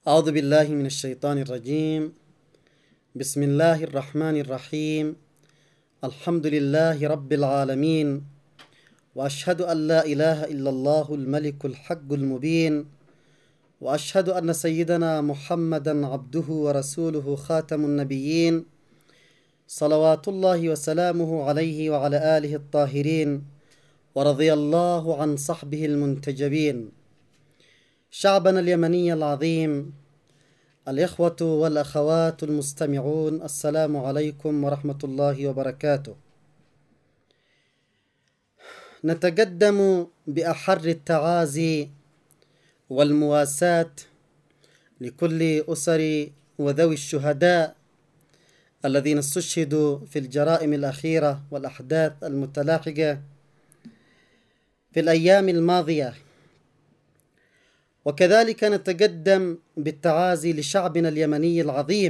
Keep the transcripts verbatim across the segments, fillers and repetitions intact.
أعوذ بالله من الشيطان الرجيم. بسم الله الرحمن الرحيم. الحمد لله رب العالمين، وأشهد أن لا إله إلا الله الملك الحق المبين، وأشهد أن سيدنا محمدا عبده ورسوله خاتم النبيين، صلوات الله وسلامه عليه وعلى آله الطاهرين، ورضي الله عن صحبه المنتجبين. شعبنا اليمني العظيم، الإخوة والأخوات المستمعون، السلام عليكم ورحمة الله وبركاته. نتقدم بأحر التعازي والمواساة لكل أسر وذوي الشهداء الذين استشهدوا في الجرائم الأخيرة والأحداث المتلاحقة في الأيام الماضية، وكذلك نتقدم بالتعازي لشعبنا اليمني العظيم.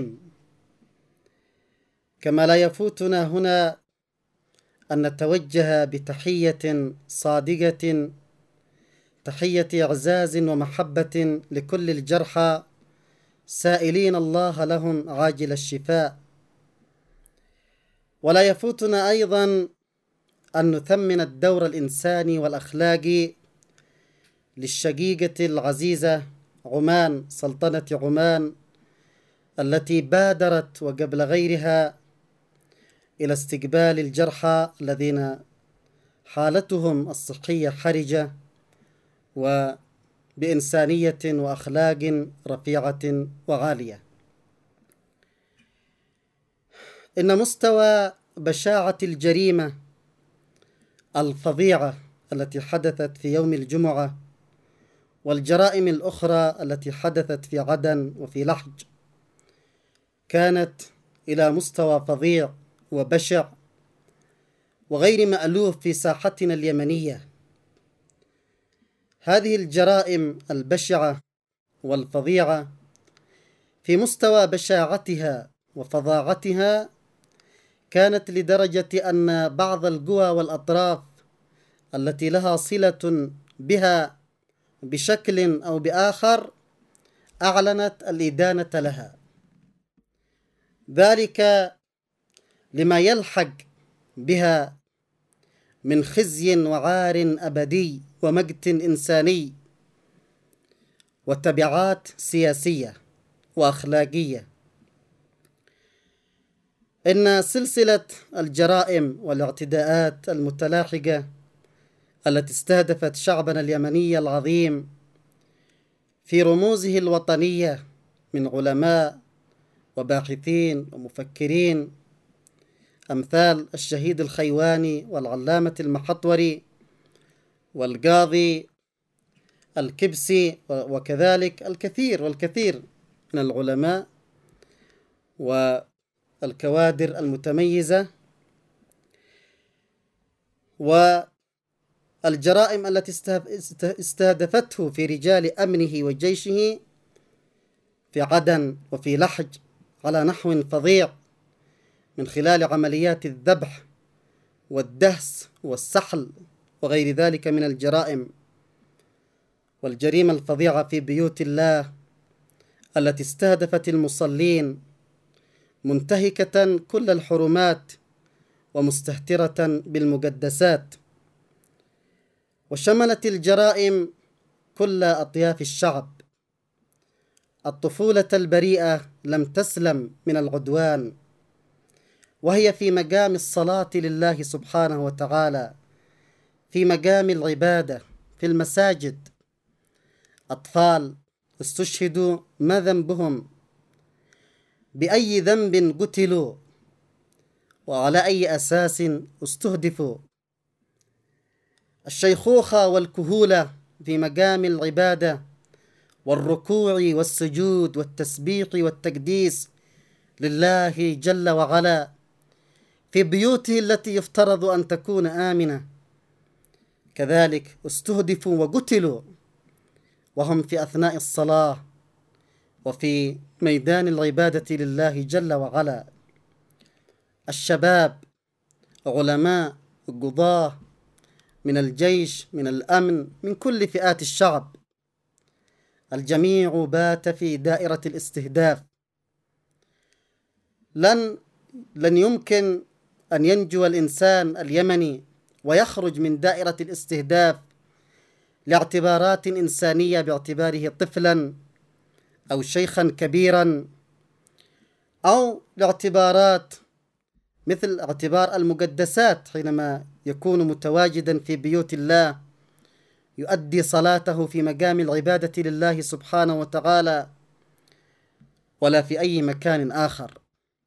كما لا يفوتنا هنا أن نتوجه بتحية صادقة، تحية إعزاز ومحبة لكل الجرحى، سائلين الله لهم عاجل الشفاء. ولا يفوتنا أيضا أن نثمن الدور الإنساني والأخلاقي للشقيقة العزيزة عمان، سلطنة عمان، التي بادرت وقبل غيرها إلى استقبال الجرحى الذين حالتهم الصحية حرجة وبإنسانية وأخلاق رفيعة وعالية. إن مستوى بشاعة الجريمة الفظيعة التي حدثت في يوم الجمعة والجرائم الأخرى التي حدثت في عدن وفي لحج كانت إلى مستوى فظيع وبشع وغير مألوف في ساحتنا اليمنية. هذه الجرائم البشعة والفظيعة في مستوى بشاعتها وفظاعتها كانت لدرجة أن بعض القوى والأطراف التي لها صلة بها بشكل أو بآخر أعلنت الإدانة لها، ذلك لما يلحق بها من خزي وعار أبدي ومقت إنساني وتبعات سياسية وأخلاقية. إن سلسلة الجرائم والاعتداءات المتلاحقة التي استهدفت شعبنا اليمني العظيم في رموزه الوطنية من علماء وباحثين ومفكرين أمثال الشهيد الخيواني والعلامة المحطوري والقاضي الكبسي، وكذلك الكثير والكثير من العلماء والكوادر المتميزة، والجرائم التي استهدفته في رجال أمنه وجيشه في عدن وفي لحج على نحو فظيع من خلال عمليات الذبح والدهس والسحل وغير ذلك من الجرائم والجريمة الفظيعة في بيوت الله التي استهدفت المصلين، منتهكة كل الحرمات ومستهترة بالمقدسات. وشملت الجرائم كل أطياف الشعب. الطفولة البريئة لم تسلم من العدوان، وهي في مقام الصلاة لله سبحانه وتعالى، في مقام العبادة في المساجد. أطفال استشهدوا، ما ذنبهم؟ بأي ذنب قتلوا؟ وعلى أي أساس استهدفوا؟ الشيخوخة والكهولة في مقام العبادة والركوع والسجود والتسبيح والتقديس لله جل وعلا في بيوته التي يفترض أن تكون آمنة، كذلك استهدفوا وقتلوا وهم في أثناء الصلاة وفي ميدان العبادة لله جل وعلا. الشباب، علماء، قضاة، من الجيش، من الأمن، من كل فئات الشعب، الجميع بات في دائرة الاستهداف. لن لن يمكن أن ينجو الإنسان اليمني ويخرج من دائرة الاستهداف لاعتبارات إنسانية باعتباره طفلا أو شيخا كبيرا، أو لاعتبارات مثل اعتبار المقدسات حينما يكون متواجدا في بيوت الله يؤدي صلاته في مقام العبادة لله سبحانه وتعالى، ولا في أي مكان آخر.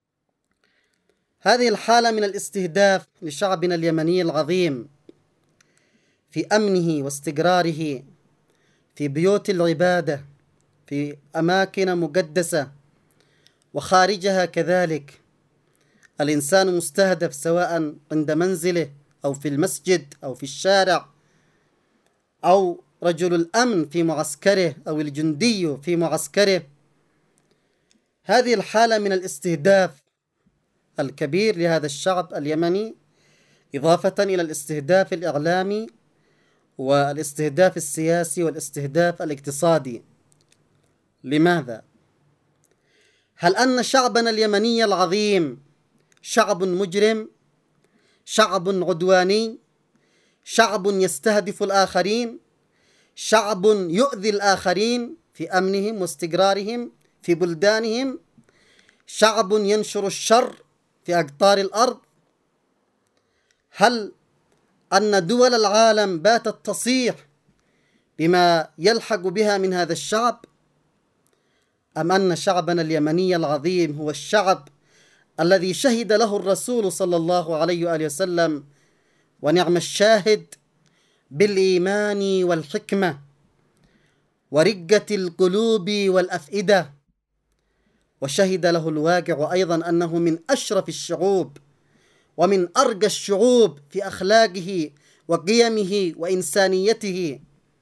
هذه الحالة من الاستهداف لشعبنا اليمني العظيم في أمنه واستقراره في بيوت العبادة في أماكن مقدسة وخارجها كذلك، الإنسان مستهدف سواء عند منزله أو في المسجد أو في الشارع، أو رجل الأمن في معسكره أو الجندي في معسكره. هذه الحالة من الاستهداف الكبير لهذا الشعب اليمني، إضافة إلى الاستهداف الإعلامي والاستهداف السياسي والاستهداف الاقتصادي. لماذا؟ هل أن شعبنا اليمني العظيم شعب مجرم؟ شعب عدواني؟ شعب يستهدف الآخرين؟ شعب يؤذي الآخرين في أمنهم واستقرارهم في بلدانهم؟ شعب ينشر الشر في أقطار الأرض؟ هل أن دول العالم باتت تصيح بما يلحق بها من هذا الشعب؟ أم أن شعبنا اليمني العظيم هو الشعب الذي شهد له الرسول صلى الله عليه وآله وسلم ونعم الشاهد بالإيمان والحكمة ورقة القلوب والأفئدة، وشهد له الواقع أيضا أنه من أشرف الشعوب ومن أرقى الشعوب في أخلاقه وقيمه وإنسانيته.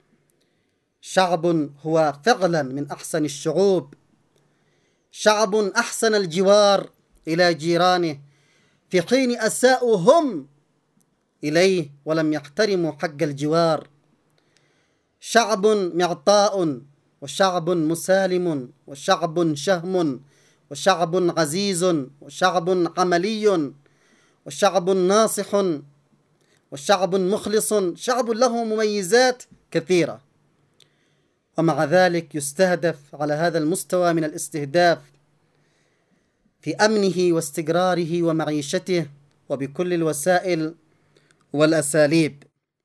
شعب هو فعلا من أحسن الشعوب، شعب أحسن الجوار إلى جيرانه في حين أساءوا هم إليه ولم يحترموا حق الجوار. شعب معطاء وشعب مسالم وشعب شهم وشعب عزيز وشعب عملي وشعب ناصح وشعب مخلص، شعب له مميزات كثيرة، ومع ذلك يستهدف على هذا المستوى من الاستهداف في أمنه واستقراره ومعيشته وبكل الوسائل والأساليب.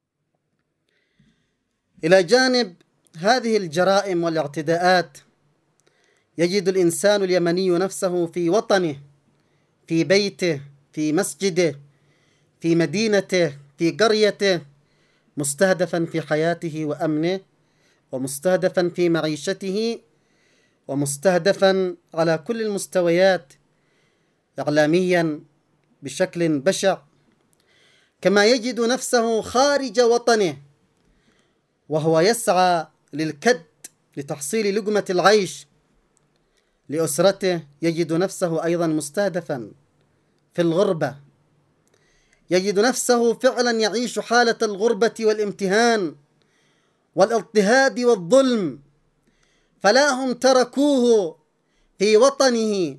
إلى جانب هذه الجرائم والاعتداءات يجد الإنسان اليمني نفسه في وطنه، في بيته، في مسجده، في مدينته، في قريته، مستهدفا في حياته وأمنه، ومستهدفا في معيشته، ومستهدفا على كل المستويات إعلاميا بشكل بشع. كما يجد نفسه خارج وطنه وهو يسعى للكد لتحصيل لقمة العيش لأسرته، يجد نفسه أيضا مستهدفا في الغربة، يجد نفسه فعلا يعيش حالة الغربة والامتهان والاضطهاد والظلم. فلا هم تركوه في وطنه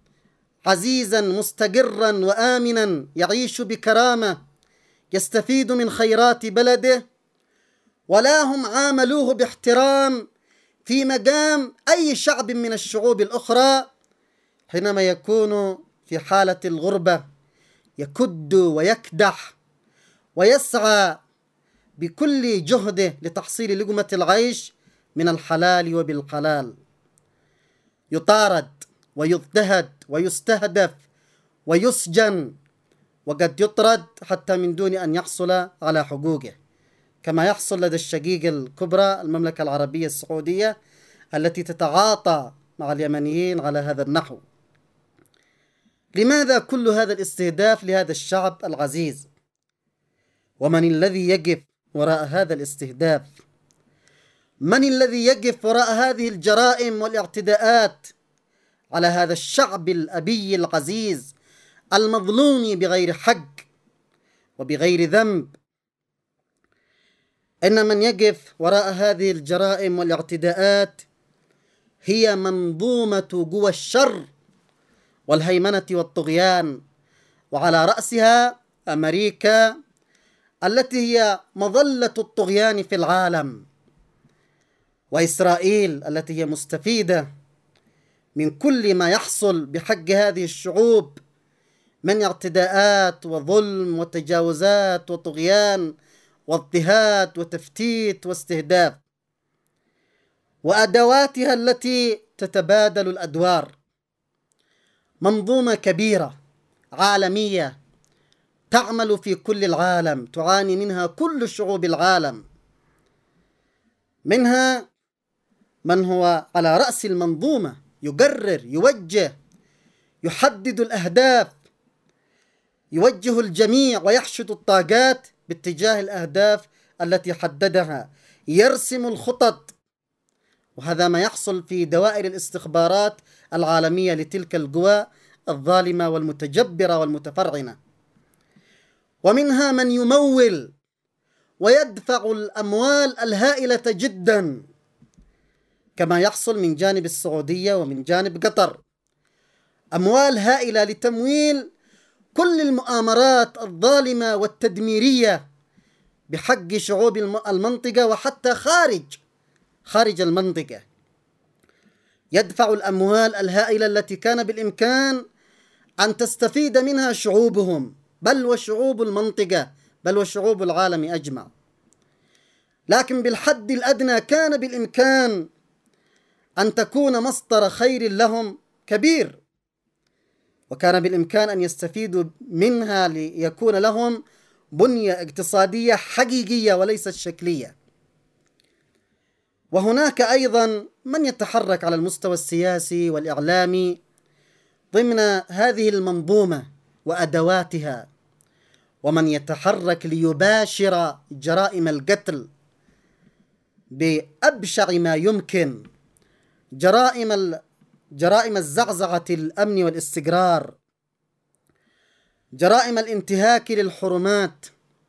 عزيزا مستقرا وآمنا يعيش بكرامة يستفيد من خيرات بلده، ولا هم عاملوه باحترام في مقام أي شعب من الشعوب الأخرى حينما يكون في حالة الغربة يكد ويكدح ويسعى بكل جهده لتحصيل لقمة العيش من الحلال وبالحلال. يطارد ويضطهد ويستهدف ويسجن، وقد يطرد حتى من دون أن يحصل على حقوقه، كما يحصل لدى الشقيقة الكبرى المملكة العربية السعودية التي تتعاطى مع اليمنيين على هذا النحو. لماذا كل هذا الاستهداف لهذا الشعب العزيز؟ ومن الذي يقف وراء هذا الاستهداف؟ من الذي يقف وراء هذه الجرائم والاعتداءات على هذا الشعب الأبي العزيز المظلوم بغير حق وبغير ذنب؟ إن من يقف وراء هذه الجرائم والاعتداءات هي منظومة قوى الشر والهيمنة والطغيان، وعلى رأسها أمريكا التي هي مظلة الطغيان في العالم، وإسرائيل التي هي مستفيدة من كل ما يحصل بحق هذه الشعوب من اعتداءات وظلم وتجاوزات وطغيان واضطهاد وتفتيت واستهداف، وأدواتها التي تتبادل الأدوار. منظومة كبيرة عالمية تعمل في كل العالم، تعاني منها كل شعوب العالم، منها من هو على رأس المنظومة يقرر، يوجه، يحدد الأهداف، يوجه الجميع ويحشد الطاقات باتجاه الأهداف التي حددها، يرسم الخطط. وهذا ما يحصل في دوائر الاستخبارات العالمية لتلك القوى الظالمة والمتجبرة والمتفرعنة. ومنها من يمول ويدفع الأموال الهائلة جدا كما يحصل من جانب السعودية ومن جانب قطر، أموال هائلة لتمويل كل المؤامرات الظالمة والتدميرية بحق شعوب المنطقة وحتى خارج خارج المنطقة. يدفع الأموال الهائلة التي كان بالإمكان أن تستفيد منها شعوبهم، بل وشعوب المنطقة، بل وشعوب العالم أجمع، لكن بالحد الأدنى كان بالإمكان أن تكون مصدر خير لهم كبير، وكان بالإمكان أن يستفيدوا منها ليكون لهم بنية اقتصادية حقيقية وليست شكلية. وهناك أيضا من يتحرك على المستوى السياسي والإعلامي ضمن هذه المنظومة وأدواتها، ومن يتحرك ليباشر جرائم القتل بأبشع ما يمكن، جرائم جرائم الزعزعة الأمن والاستقرار، جرائم الانتهاك للحرمات،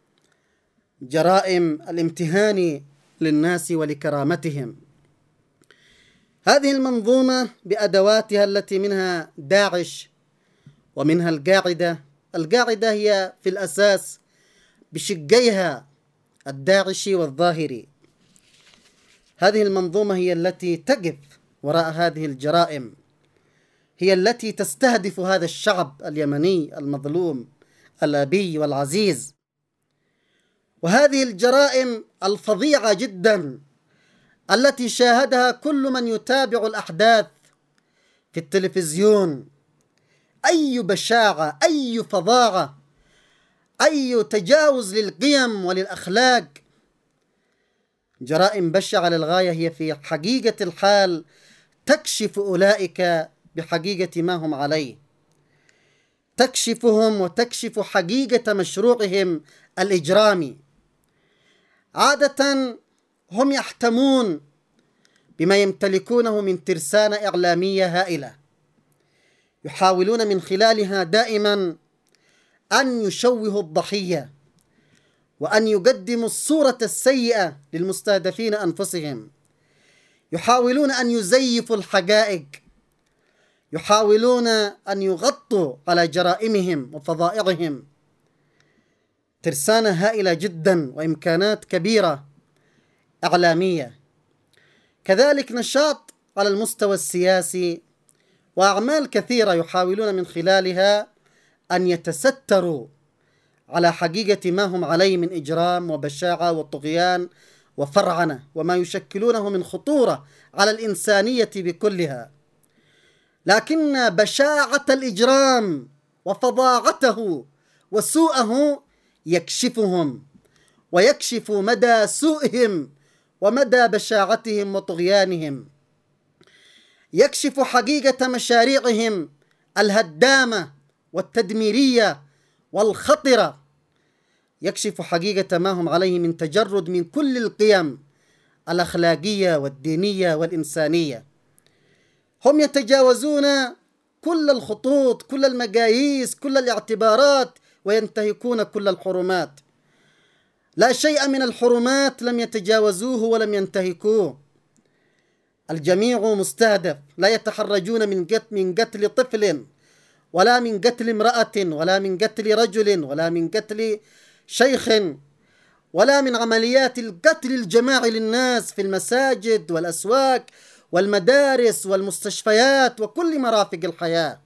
جرائم الامتهان للناس ولكرامتهم. هذه المنظومة بأدواتها التي منها داعش ومنها القاعدة. القاعدة هي في الأساس بشقيها الداعشي والظاهري. هذه المنظومة هي التي تقف وراء هذه الجرائم، هي التي تستهدف هذا الشعب اليمني المظلوم الأبي والعزيز. وهذه الجرائم الفظيعة جدا التي شاهدها كل من يتابع الأحداث في التلفزيون، أي بشاعة، أي فظاعة، أي تجاوز للقيم وللأخلاق، جرائم بشعة للغاية، هي في حقيقة الحال تكشف أولئك بحقيقة ما هم عليه، تكشفهم وتكشف حقيقة مشروعهم الإجرامي. عادة هم يحتمون بما يمتلكونه من ترسانة إعلامية هائلة، يحاولون من خلالها دائما أن يشوهوا الضحية وأن يقدموا الصورة السيئة للمستهدفين أنفسهم، يحاولون أن يزيفوا الحقائق، يحاولون أن يغطوا على جرائمهم وفظائعهم. ترسانة هائلة جدا وإمكانات كبيرة إعلامية، كذلك نشاط على المستوى السياسي وأعمال كثيرة يحاولون من خلالها أن يتستروا على حقيقة ما هم عليه من إجرام وبشاعة وطغيان وفرعنة وما يشكلونه من خطورة على الإنسانية بكلها. لكن بشاعة الإجرام وفظاعته وسوءه يكشفهم ويكشف مدى سوءهم ومدى بشاعتهم وطغيانهم، يكشف حقيقة مشاريعهم الهدامة والتدميرية والخطرة، يكشف حقيقة ما هم عليه من تجرد من كل القيم الأخلاقية والدينية والإنسانية. هم يتجاوزون كل الخطوط، كل المقاييس، كل الاعتبارات، وينتهكون كل الحرمات. لا شيء من الحرمات لم يتجاوزوه ولم ينتهكوه. الجميع مستهدف، لا يتحرجون من من قتل طفل، ولا من قتل امرأة، ولا من قتل رجل، ولا من قتل شيخ، ولا من عمليات القتل الجماعي للناس في المساجد والأسواق والمدارس والمستشفيات وكل مرافق الحياة.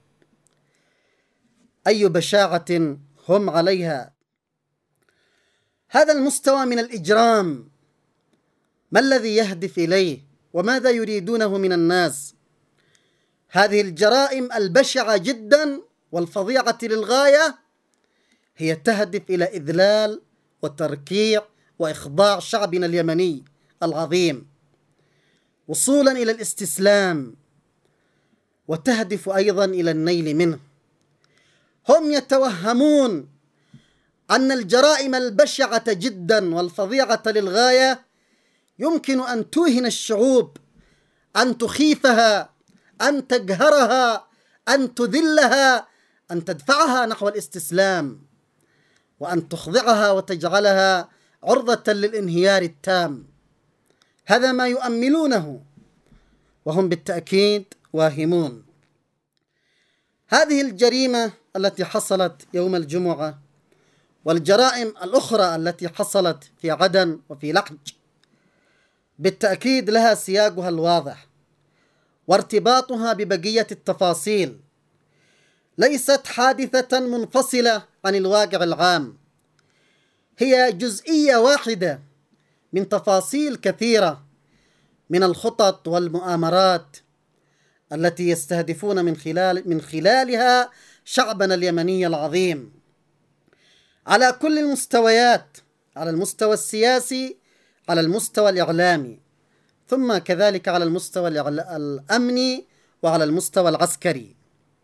أي بشاعة هم عليها! هذا المستوى من الإجرام ما الذي يهدف إليه؟ وماذا يريدونه من الناس؟ هذه الجرائم البشعة جدا والفظيعة للغاية هي تهدف إلى إذلال وتركيع وإخضاع شعبنا اليمني العظيم وصولا إلى الاستسلام، وتهدف أيضا إلى النيل منه. هم يتوهمون أن الجرائم البشعة جدا والفظيعة للغاية يمكن أن توهن الشعوب، أن تخيفها، أن تقهرها، أن تذلها، أن تدفعها نحو الاستسلام، وأن تخضعها وتجعلها عرضة للانهيار التام. هذا ما يؤملونه، وهم بالتأكيد واهمون. هذه الجريمة التي حصلت يوم الجمعة والجرائم الأخرى التي حصلت في عدن وفي لحج بالتأكيد لها سياقها الواضح وارتباطها ببقية التفاصيل، ليست حادثة منفصلة عن الواقع العام، هي جزئية واحدة من تفاصيل كثيرة من الخطط والمؤامرات التي يستهدفون من خلال من خلالها شعبنا اليمني العظيم على كل المستويات، على المستوى السياسي، على المستوى الإعلامي، ثم كذلك على المستوى الأمني وعلى المستوى العسكري.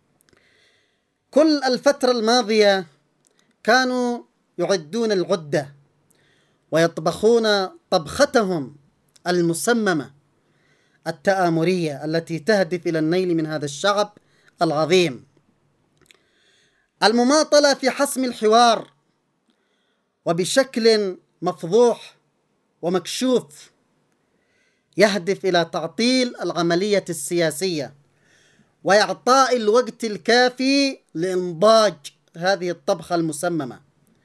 كل الفترة الماضية كانوا يعدون العدة ويطبخون طبختهم المسممة التآمرية التي تهدف إلى النيل من هذا الشعب العظيم. المماطلة في حسم الحوار وبشكل مفضوح ومكشوف يهدف إلى تعطيل العملية السياسية وإعطاء الوقت الكافي لإنضاج هذه الطبخة المسممة،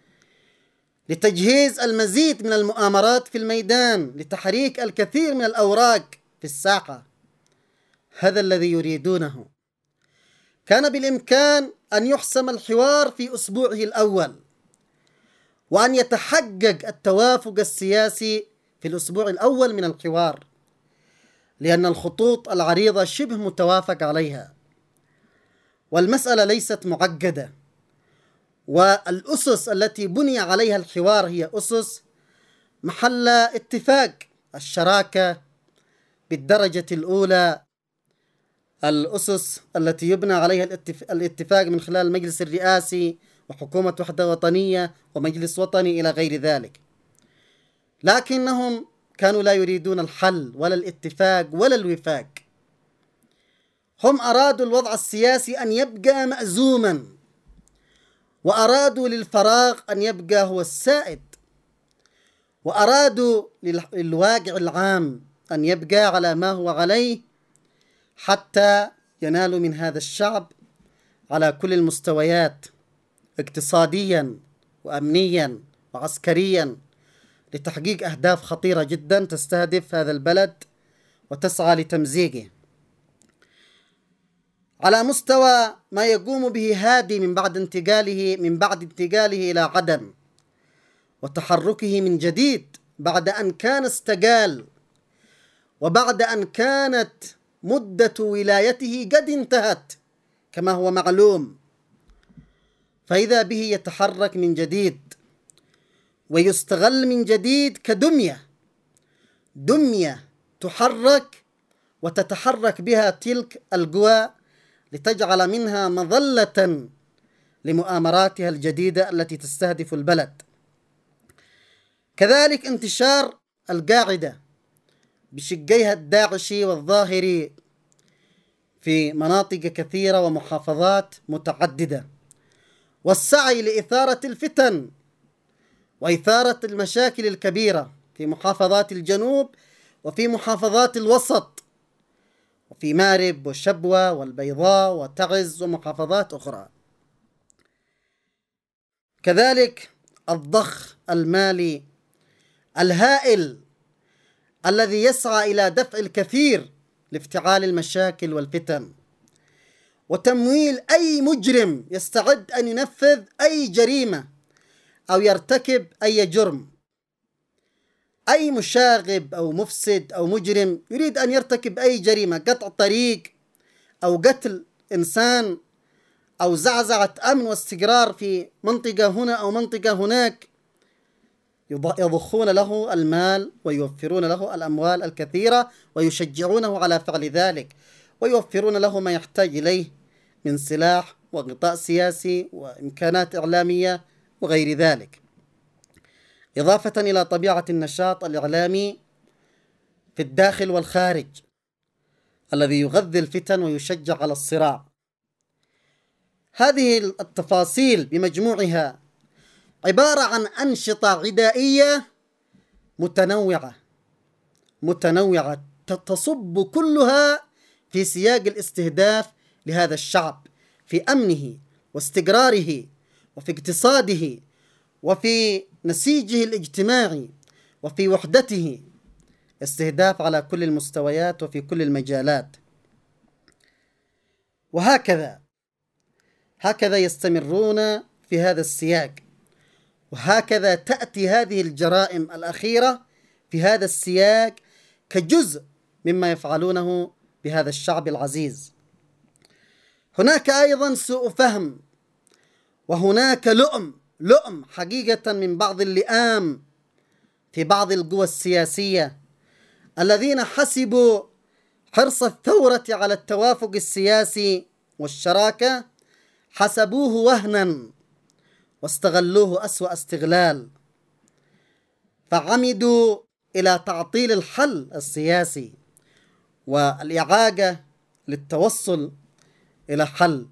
لتجهيز المزيد من المؤامرات في الميدان، لتحريك الكثير من الأوراق في الساحة. هذا الذي يريدونه. كان بالإمكان أن يحسم الحوار في أسبوعه الأول، وأن يتحقق التوافق السياسي في الأسبوع الأول من الحوار، لأن الخطوط العريضة شبه متوافق عليها، والمسألة ليست معقدة، والأسس التي بني عليها الحوار هي أسس محل اتفاق: الشراكة بالدرجة الأولى، الأسس التي يبنى عليها الاتفاق من خلال المجلس الرئاسي وحكومة وحدة وطنية ومجلس وطني إلى غير ذلك. لكنهم كانوا لا يريدون الحل ولا الاتفاق ولا الوفاق. هم أرادوا الوضع السياسي أن يبقى مأزوما، وأرادوا للفراغ أن يبقى هو السائد، وأرادوا للواقع العام أن يبقى على ما هو عليه، حتى ينالوا من هذا الشعب على كل المستويات، اقتصاديا وأمنيا وعسكريا، لتحقيق أهداف خطيرة جدا تستهدف هذا البلد وتسعى لتمزيقه. على مستوى ما يقوم به هادي من بعد انتقاله من بعد انتقاله إلى عدن وتحركه من جديد بعد أن كان استقال، وبعد أن كانت مدة ولايته قد انتهت كما هو معلوم، فإذا به يتحرك من جديد ويستغل من جديد كدمية دمية تحرك وتتحرك بها تلك القوى لتجعل منها مظلة لمؤامراتها الجديدة التي تستهدف البلد. كذلك انتشار القاعدة بشقيها الداعشي والظاهري في مناطق كثيرة ومحافظات متعددة، والسعي لإثارة الفتن وإثارة المشاكل الكبيرة في محافظات الجنوب وفي محافظات الوسط وفي مأرب وشبوة والبيضاء وتعز ومحافظات أخرى. كذلك الضخ المالي الهائل الذي يسعى إلى دفع الكثير لافتعال المشاكل والفتن وتمويل أي مجرم يستعد أن ينفذ أي جريمة أو يرتكب أي جرم. أي مشاغب أو مفسد أو مجرم يريد أن يرتكب أي جريمة، قطع طريق أو قتل إنسان أو زعزعة أمن واستقرار في منطقة هنا أو منطقة هناك، يضخون له المال ويوفرون له الأموال الكثيرة ويشجعونه على فعل ذلك، ويوفرون له ما يحتاج إليه من سلاح وغطاء سياسي وإمكانات إعلامية وغير ذلك، إضافة إلى طبيعة النشاط الإعلامي في الداخل والخارج الذي يغذي الفتن ويشجع على الصراع. هذه التفاصيل بمجموعها عبارة عن أنشطة عدائية متنوعة متنوعة تصب كلها في سياق الاستهداف لهذا الشعب في أمنه واستقراره وفي اقتصاده وفي نسيجه الاجتماعي وفي وحدته، استهداف على كل المستويات وفي كل المجالات. وهكذا هكذا يستمرون في هذا السياق، وهكذا تأتي هذه الجرائم الأخيرة في هذا السياق كجزء مما يفعلونه بهذا الشعب العزيز. هناك أيضا سوء فهم، وهناك لؤم لؤم حقيقة من بعض اللئام في بعض القوى السياسية الذين حسبوا حرص الثورة على التوافق السياسي والشراكة، حسبوه وهنا واستغلوه أسوأ استغلال، فعمدوا إلى تعطيل الحل السياسي والإعاجة للتوصل إلى حل.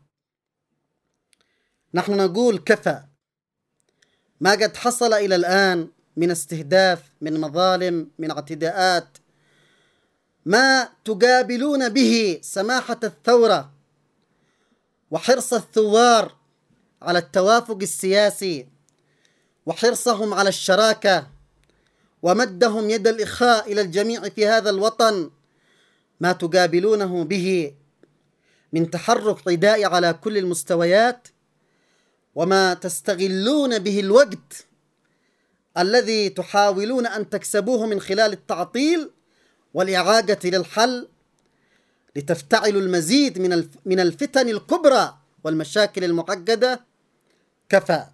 نحن نقول كفى ما قد حصل إلى الآن من استهداف، من مظالم، من اعتداءات، ما تقابلون به سماحة الثورة وحرص الثوار على التوافق السياسي وحرصهم على الشراكة ومدهم يد الإخاء إلى الجميع في هذا الوطن، ما تقابلونه به من تحرك عدائي على كل المستويات، وما تستغلون به الوقت الذي تحاولون أن تكسبوه من خلال التعطيل والإعاجة للحل لتفتعلوا المزيد من من الفتن الكبرى والمشاكل المعقدة. كفى.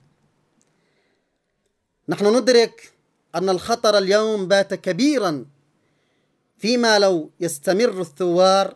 نحن ندرك أن الخطر اليوم بات كبيرا فيما لو يستمر الثوار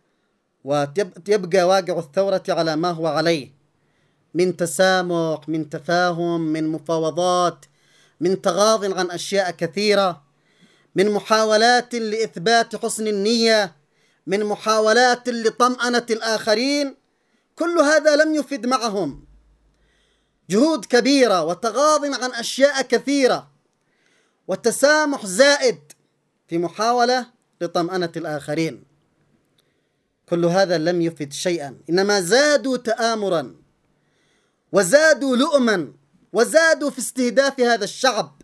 ويبقى واقع الثورة على ما هو عليه من تسامح، من تفاهم، من مفاوضات، من تغاض عن أشياء كثيرة، من محاولات لإثبات حسن النية، من محاولات لطمأنة الآخرين. كل هذا لم يفد معهم، جهود كبيرة وتغاض عن أشياء كثيرة وتسامح زائد في محاولة لطمأنة الآخرين. كل هذا لم يفد شيئا، إنما زادوا تآمرا وزادوا لؤما وزادوا في استهداف هذا الشعب.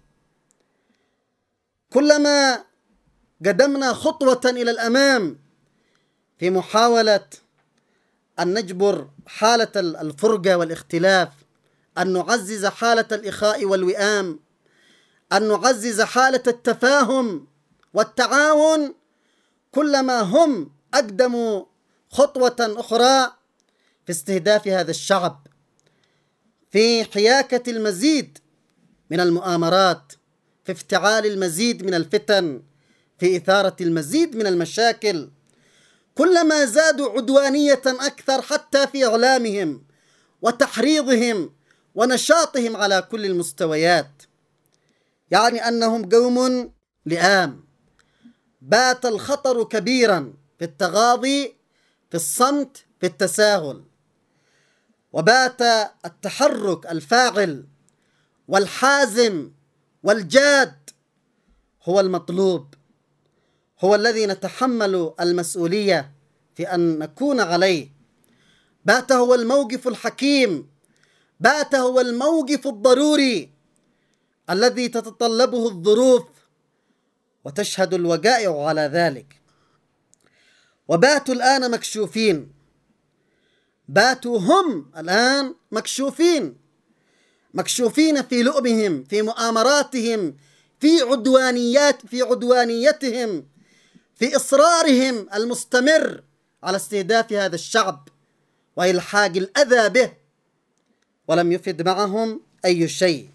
كلما قدمنا خطوة إلى الأمام في محاولة أن نجبر حالة الفرقة والاختلاف، أن نعزز حالة الإخاء والوئام، أن نعزز حالة التفاهم والتعاون، كلما هم أقدموا خطوة أخرى في استهداف هذا الشعب، في حياكة المزيد من المؤامرات، في افتعال المزيد من الفتن، في إثارة المزيد من المشاكل. كلما زادوا عدوانية أكثر حتى في إعلامهم وتحريضهم ونشاطهم على كل المستويات، يعني أنهم قوم لئام. بات الخطر كبيرا في التغاضي، في الصمت، في التساهل، وبات التحرك الفاعل والحازم والجاد هو المطلوب، هو الذي نتحمل المسؤولية في أن نكون عليه. بات هو الموقف الحكيم، بات هو الموقف الضروري الذي تتطلبه الظروف وتشهد الوقائع على ذلك. وباتوا الآن مكشوفين، باتوا هم الآن مكشوفين، مكشوفين في لؤمهم، في مؤامراتهم، في عدوانيات في عدوانيتهم، في إصرارهم المستمر على استهداف هذا الشعب وإلحاق الأذى به، ولم يفد معهم أي شيء.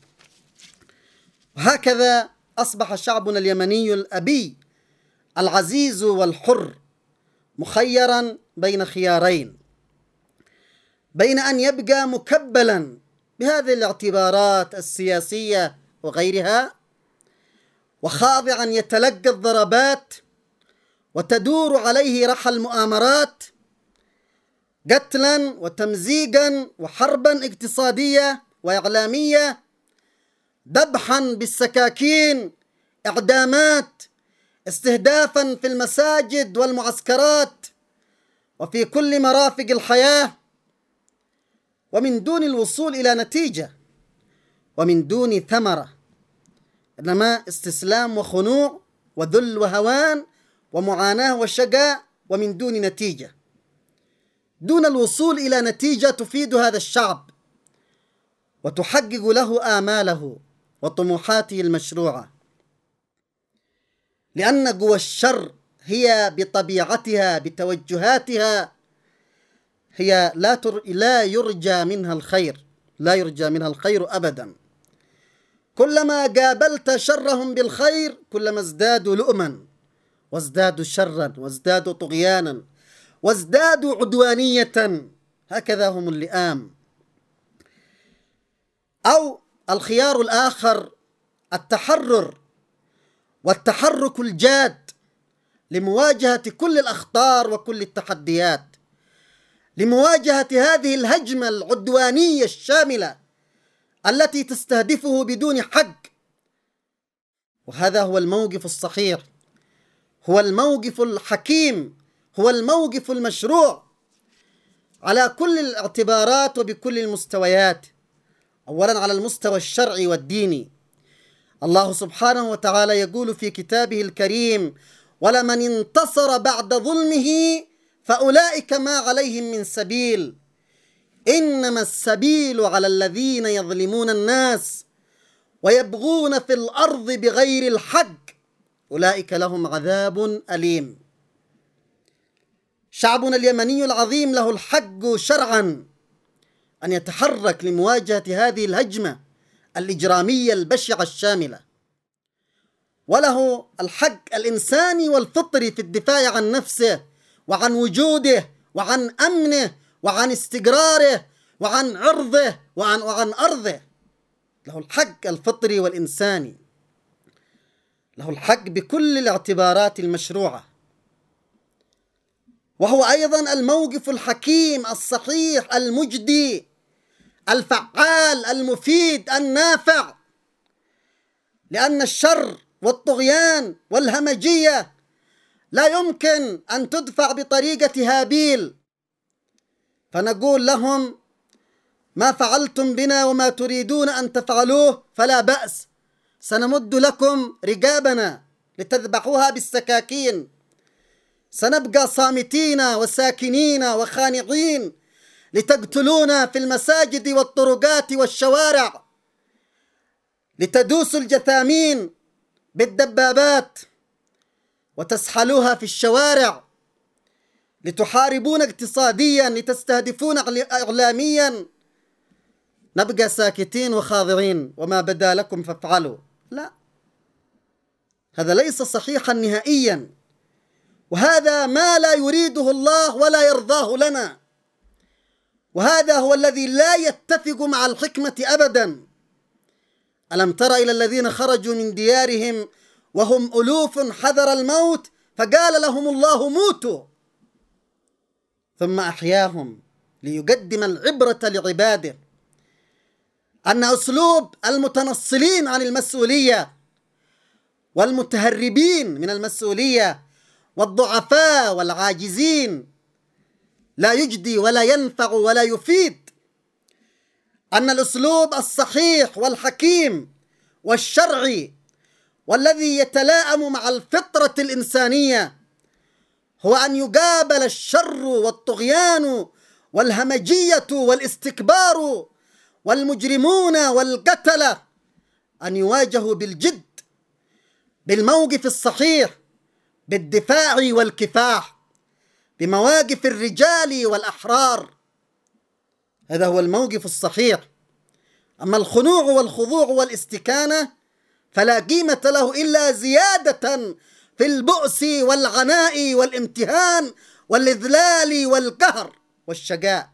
وهكذا أصبح شعبنا اليمني الأبي العزيز والحر مخيرا بين خيارين، بين أن يبقى مكبلا بهذه الاعتبارات السياسية وغيرها، وخاضعا يتلقى الضربات وتدور عليه رحى المؤامرات، قتلا وتمزيقا وحربا اقتصادية وإعلامية، ذبحا بالسكاكين، إعدامات، استهدافا في المساجد والمعسكرات وفي كل مرافق الحياة، ومن دون الوصول إلى نتيجة ومن دون ثمرة، إنما استسلام وخنوع وذل وهوان ومعاناة وشقاء ومن دون نتيجة، دون الوصول إلى نتيجة تفيد هذا الشعب وتحقق له آماله وطموحاته المشروعة. لأن قوى الشر هي بطبيعتها بتوجهاتها هي لا تر... لا يرجى منها الخير، لا يرجى منها الخير أبدا. كلما قابلت شرهم بالخير كلما ازدادوا لؤما وازدادوا شرا وازدادوا طغيانا وازدادوا عدوانية. هكذا هم اللئام. أو الخيار الآخر التحرر والتحرك الجاد لمواجهة كل الأخطار وكل التحديات، لمواجهة هذه الهجمة العدوانية الشاملة التي تستهدفه بدون حق. وهذا هو الموقف الصحيح، هو الموقف الحكيم، هو الموقف المشروع على كل الاعتبارات وبكل المستويات. أولا على المستوى الشرعي والديني، الله سبحانه وتعالى يقول في كتابه الكريم: ولمن انتصر بعد ظلمه فأولئك ما عليهم من سبيل، إنما السبيل على الذين يظلمون الناس ويبغون في الأرض بغير الحق أولئك لهم عذاب أليم. شعبنا اليمني العظيم له الحق شرعا أن يتحرك لمواجهة هذه الهجمة الإجرامية البشعة الشاملة، وله الحق الإنساني والفطري في الدفاع عن نفسه وعن وجوده وعن أمنه وعن استقراره وعن عرضه وعن, وعن أرضه. له الحق الفطري والإنساني، له الحق بكل الاعتبارات المشروعة. وهو أيضا الموقف الحكيم الصحيح المجدي الفعال المفيد النافع، لأن الشر والطغيان والهمجية لا يمكن أن تدفع بطريقة هابيل، فنقول لهم: ما فعلتم بنا وما تريدون أن تفعلوه فلا بأس، سنمد لكم رقابنا لتذبحوها بالسكاكين، سنبقى صامتين وساكنين وخانعين لتقتلونا في المساجد والطرقات والشوارع، لتدوسوا الجثامين بالدبابات وتسحلوها في الشوارع، لتحاربون اقتصاديا، لتستهدفون إعلاميا. نبقى ساكتين وخاضعين وما بدا لكم فافعلوا؟ لا، هذا ليس صحيحا نهائيا، وهذا ما لا يريده الله ولا يرضاه لنا، وهذا هو الذي لا يتفق مع الحكمة أبدا. ألم تر إلى الذين خرجوا من ديارهم وهم ألوف حذر الموت فقال لهم الله موتوا ثم أحياهم ليقدم العبرة لعباده. أن أسلوب المتنصلين عن المسؤولية والمتهربين من المسؤولية والضعفاء والعاجزين لا يجدي ولا ينفع ولا يفيد. أن الأسلوب الصحيح والحكيم والشرعي والذي يتلائم مع الفطرة الإنسانية هو أن يقابل الشر والطغيان والهمجية والاستكبار والمجرمون والقتلة، أن يواجهوا بالجد، بالموقف الصحيح، بالدفاع والكفاح، بمواقف الرجال والأحرار. هذا هو الموقف الصحيح. أما الخنوع والخضوع والاستكانة فلا قيمة له إلا زيادة في البؤس والعناء والامتهان والإذلال والقهر والشقاء.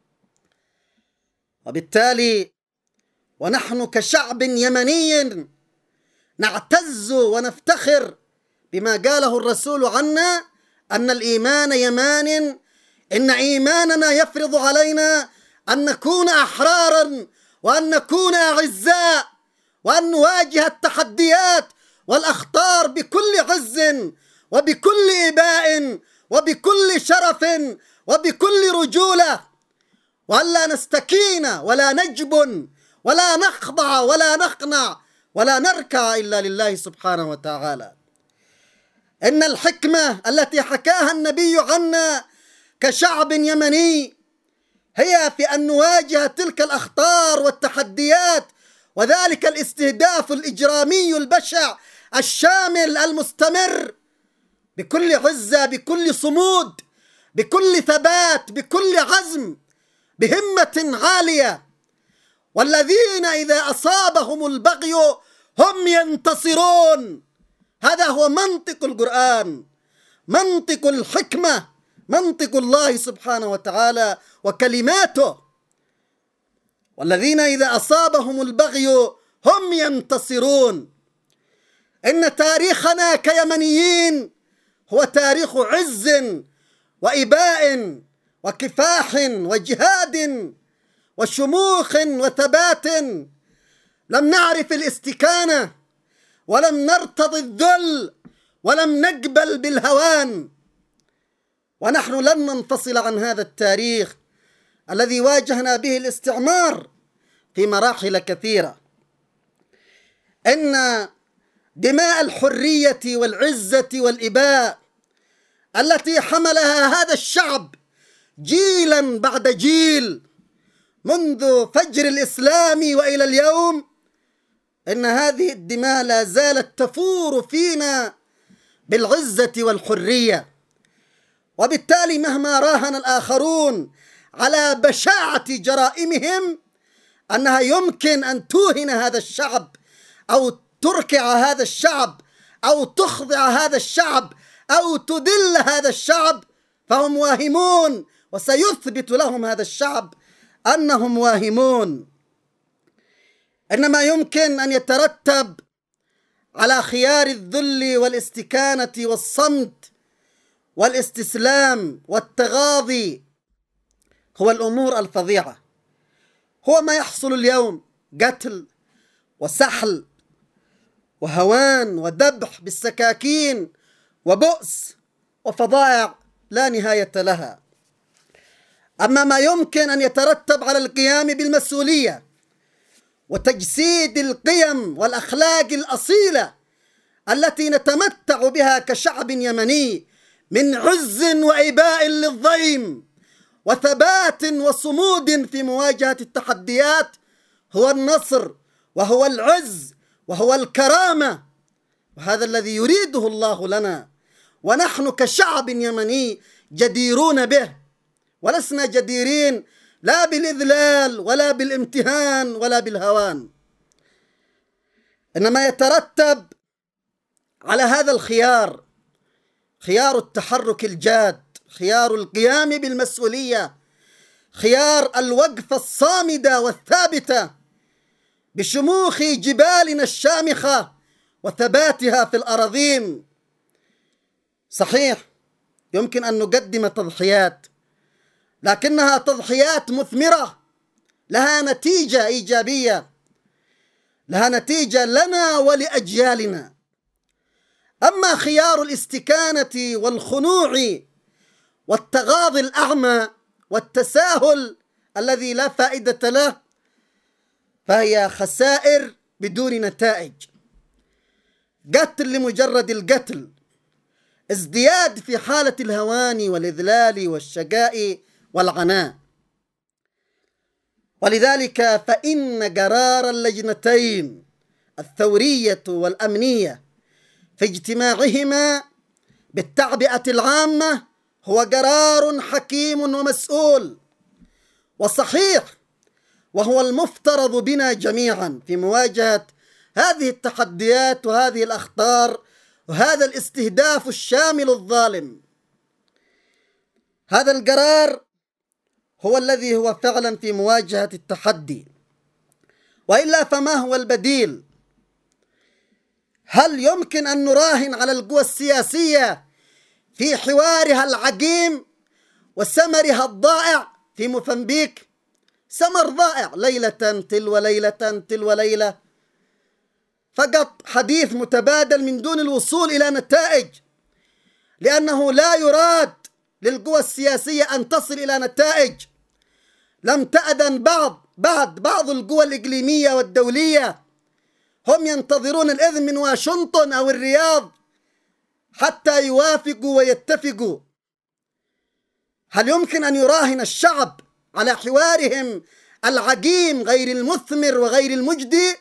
وبالتالي ونحن كشعب يمني نعتز ونفتخر بما قاله الرسول عنا أن الإيمان يمان، إن إيماننا يفرض علينا أن نكون أحرارا وأن نكون أعزاء وأن نواجه التحديات والأخطار بكل عز وبكل إباء وبكل شرف وبكل رجولة، وألا نستكين ولا نجبن ولا نخضع ولا نخنع ولا نركع إلا لله سبحانه وتعالى. إن الحكمة التي حكاها النبي عنا كشعب يمني هي في أن نواجه تلك الأخطار والتحديات، وذلك الاستهداف الإجرامي البشع الشامل المستمر بكل عزة، بكل صمود، بكل ثبات، بكل عزم، بهمة عالية. والذين إذا أصابهم البغي هم ينتصرون. هذا هو منطق القرآن، منطق الحكمة، منطق الله سبحانه وتعالى وكلماته. والذين إذا أصابهم البغي هم ينتصرون. إن تاريخنا كيمنيين هو تاريخ عز وإباء وكفاح وجهاد وشموخ وثبات. لم نعرف الاستكانة ولم نرتضي الذل ولم نقبل بالهوان. ونحن لن ننفصل عن هذا التاريخ الذي واجهنا به الاستعمار في مراحل كثيرة. إن دماء الحرية والعزة والإباء التي حملها هذا الشعب جيلا بعد جيل منذ فجر الإسلام وإلى اليوم، إن هذه الدماء لا زالت تفور فينا بالعزة والحرية. وبالتالي مهما راهن الآخرون على بشاعة جرائمهم أنها يمكن أن توهن هذا الشعب أو تركع هذا الشعب أو تخضع هذا الشعب أو تذل هذا الشعب، فهم واهمون، وسيثبت لهم هذا الشعب أنهم واهمون. إنما يمكن أن يترتب على خيار الذل والاستكانة والصمت والاستسلام والتغاضي هو الأمور الفظيعة، هو ما يحصل اليوم: قتل وسحل وهوان وذبح بالسكاكين وبؤس وفظائع لا نهاية لها. أما ما يمكن أن يترتب على القيام بالمسؤولية وتجسيد القيم والأخلاق الأصيلة التي نتمتع بها كشعب يمني من عز وإباء للضيم وثبات وصمود في مواجهة التحديات، هو النصر وهو العز وهو الكرامة، وهذا الذي يريده الله لنا، ونحن كشعب يمني جديرون به، ولسنا جديرين لا بالإذلال ولا بالامتهان ولا بالهوان. إنما يترتب على هذا الخيار خيار التحرك الجاد، خيار القيام بالمسؤولية، خيار الوقفة الصامدة والثابتة بشموخ جبالنا الشامخة وثباتها في الأراضين. صحيح يمكن أن نقدم تضحيات، لكنها تضحيات مثمرة، لها نتيجة إيجابية، لها نتيجة لنا ولأجيالنا. أما خيار الاستكانة والخنوع والتغاضي الأعمى والتساهل الذي لا فائدة له، فهي خسائر بدون نتائج، قتل لمجرد القتل، ازدياد في حالة الهوان والإذلال والشقاء والعناء. ولذلك فإن قرار اللجنتين الثورية والأمنية في اجتماعهما بالتعبئة العامة هو قرار حكيم ومسؤول وصحيح، وهو المفترض بنا جميعا في مواجهة هذه التحديات وهذه الأخطار وهذا الاستهداف الشامل الظالم. هذا القرار هو الذي هو فعلا في مواجهة التحدي، وإلا فما هو البديل؟ هل يمكن أن نراهن على القوى السياسية في حوارها العقيم وسمرها الضائع في موزمبيق؟ سمر ضائع، ليلة تلو ليلة تلو ليلة، فقط حديث متبادل من دون الوصول إلى نتائج، لأنه لا يراد للقوى السياسية أن تصل إلى نتائج. لم تأذن بعض بعد بعض القوى الإقليمية والدولية، هم ينتظرون الإذن من واشنطن أو الرياض حتى يوافقوا ويتفقوا. هل يمكن أن يراهن الشعب على حوارهم العقيم غير المثمر وغير المجدي؟